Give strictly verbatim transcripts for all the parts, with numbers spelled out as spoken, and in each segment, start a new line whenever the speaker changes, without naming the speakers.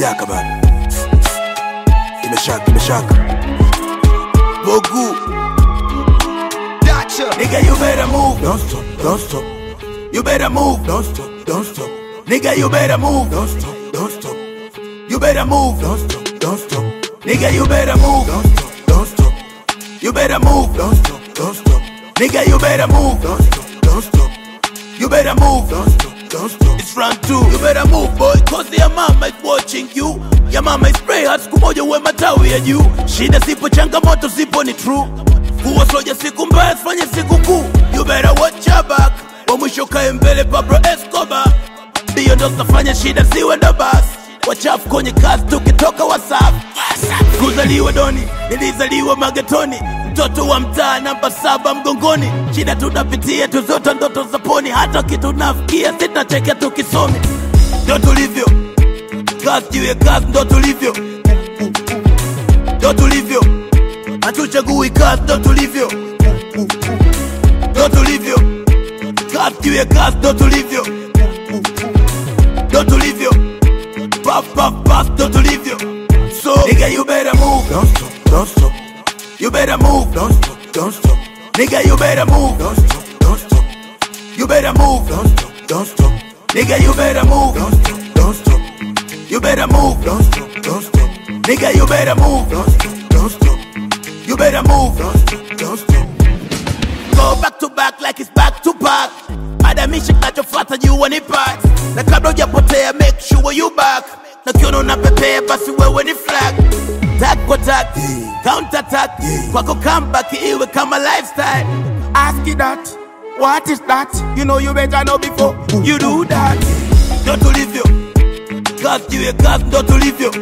Yaka bana. Imeshaka, imeshaka. Bogu.
Gotcha.
Nigga, you better move. Don't stop, don't stop. You better move. Don't stop, don't stop. Nigga, you better move. Don't stop, don't stop. You better move. Don't stop, don't stop. Nigga, you better move. Don't stop, don't stop. You better move. Don't stop, don't stop. Nigga, you better move. Don't stop, don't stop. You better move. Don't stop, don't stop. It's round two. You better move, boy, cause your mama is watching you. Your mama is pray hard, siku moja uwe matawi ya juu. Shida sipo, changamoto sipo, ni true. Kuwa soja siku mbaya, sifanye siku kuu. You better watch your back. Wa mwisho kae mbele, Pablo Escobar. Ndiyo ndo zafanya shida siwe ndo basi. Wachafu kwenye kazi, tukitoka WhatsApp. Kuzaliwa doni, nilizaliwa magetoni. Mtoto wa mtaa namba saba mgongoni. Shida tunapitia, tuzota ndoto za poni. Hata kitu nafikia, sita cheke tukisomi. Ndo tulivyo, kazi jiwe kazi, ndo tulivyo. Ndo tulivyo, hatuchagui kazi, ndo tulivyo. Ndo tulivyo, kazi jiwe kazi, ndo tulivyo. Ndo tulivyo, paf paf paf, ndo tulivyo. So, nigga, you better move. Don't stop, don't stop. You better move. Don't stop, don't stop. Nigga, you better move. Don't stop, don't stop. You better move. Don't stop, don't stop. Nigga, you better move. Don't stop, don't stop. You better move. Don't stop, don't stop. Nigga, you better move. Don't stop, don't stop. You better move. Don't stop, don't stop. Go back to back like it's back to back. Madamisha kinachofuata you ni parts. Na kabla hujapotea make sure you back. Na kiona unapepea basi wewe ni flag. Tag kwa tag, counter attack. Kwako comeback iwe kama lifestyle.
Ask you that. What is that? You know you better know before you do that.
Ndo tulivyo, kazi jiwe kazi, ndo tulivyo.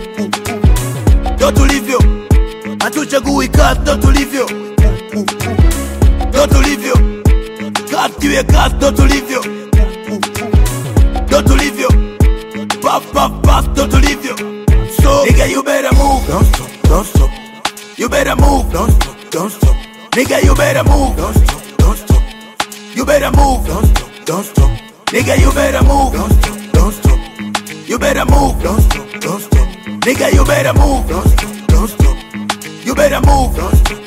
Ndo tulivyo, hatuchagui kazi, ndo tulivyo. Ndo tulivyo, kazi jiwe kazi, ndo tulivyo. Ndo tulivyo, paf paf paf, ndo tulivyo. So, nigga, you better move. Don't stop, don't stop. You better move. Don't stop, don't stop. Nigga, you better move. Don't stop, don't stop. You better move. Don't stop, don't stop. Nigga, you better move. Don't stop, don't stop. You better move. Don't stop, don't stop. Nigga, you better move. Don't stop, don't stop. You better move. Don't stop.